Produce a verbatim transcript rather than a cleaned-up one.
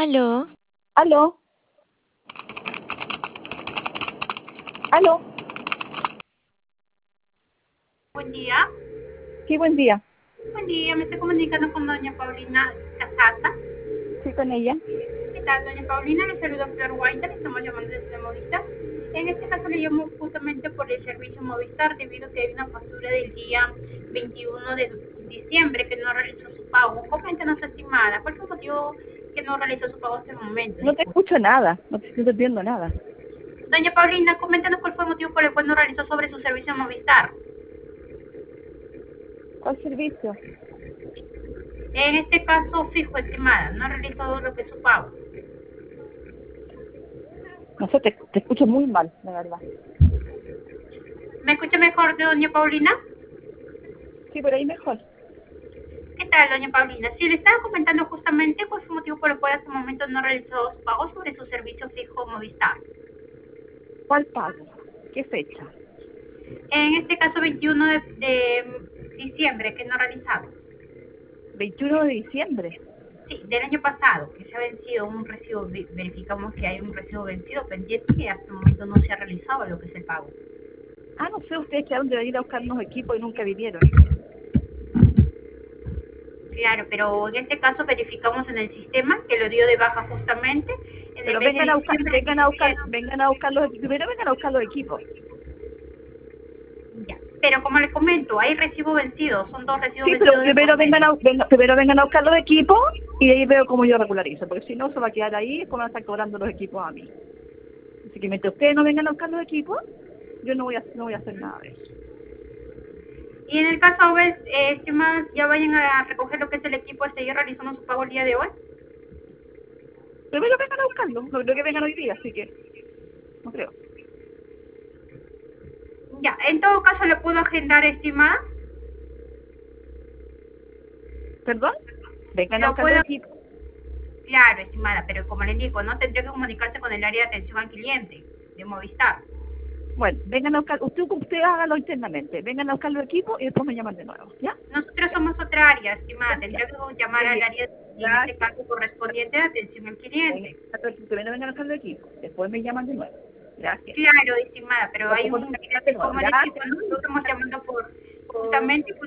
Aló. Aló. Aló. Buen día. Sí, buen día. Buen día, me estoy comunicando con doña Paulina Casasa. Sí, con ella. ¿Qué tal, doña Paulina? Le saluda Flor White, le estamos llamando desde Movistar. En este caso le llamo justamente por el servicio Movistar, debido a que hay una factura del día veintiuno de diciembre que no realizó su pago. Coméntanos, estimada, ¿cuál fue el motivo que no realizó su pago hasta el momento? No te escucho nada, no te estoy entendiendo nada. Doña Paulina, coméntanos cuál fue el motivo por el cual no realizó sobre su servicio Movistar. ¿Cuál servicio? En este caso, fijo, estimada, no realizó lo que es su pago. No sé, te, te escucho muy mal, la verdad. ¿Me escucha mejor, doña Paulina? Sí, por ahí mejor. ¿Qué tal, doña Paulina? Sí, le estaba comentando justamente cuál fue el motivo por el cual hasta el momento no realizó su pago sobre su servicio fijo Movistar. ¿Cuál pago? ¿Qué fecha? En este caso, veintiuno de, de diciembre, que no ha realizado. veintiuno de diciembre. Sí, del año pasado, que se ha vencido un recibo, verificamos que hay un recibo vencido pendiente y hasta el momento no se ha realizado lo que es el pago. Ah, no sé, ustedes quedaron de ir a buscar unos equipos y nunca vinieron. Claro, pero en este caso verificamos en el sistema que lo dio de baja justamente. En Pero el mes vengan de a buscar, diciembre, vengan a buscar, vengan a buscar los equipos. Primero vengan a buscar los equipos. ya. Pero como les comento, hay recibo vencido, son dos recibos Sí, pero vencidos. primero vengan, a, venga, primero vengan a buscar los equipos y ahí veo cómo yo regularizo, porque si no se va a quedar ahí y después van a estar cobrando los equipos a mí. Así que mientras ustedes no vengan a buscar los equipos, yo no voy a, no voy a hacer nada de eso. Y en el caso, ¿ves, eh, estimadas, ya vayan a recoger lo que es el equipo, a seguir realizando su pago el día de hoy? Primero vengan a buscarlo, no creo que vengan hoy día, así que no creo. Ya, en todo caso, ¿le puedo agendar, estimada? ¿Perdón? Vengan a Lo buscar puedo... los equipos. Claro, estimada, pero como le indico, no tendría que comunicarse con el área de atención al cliente de Movistar. Bueno, vengan a buscar, usted, usted hágalo internamente, vengan a buscar los equipos y después me llaman de nuevo, ¿ya? Nosotros somos otra área, estimada, tendría que llamar al Bien. área, en este caso correspondiente, de atención al cliente. Primero vengan a buscar los equipos, después me llaman de nuevo. Gracias. Claro, estimada, pero hay un... De nuevo, Como gracias. les digo, ¿no? Nosotros estamos llamando por justamente...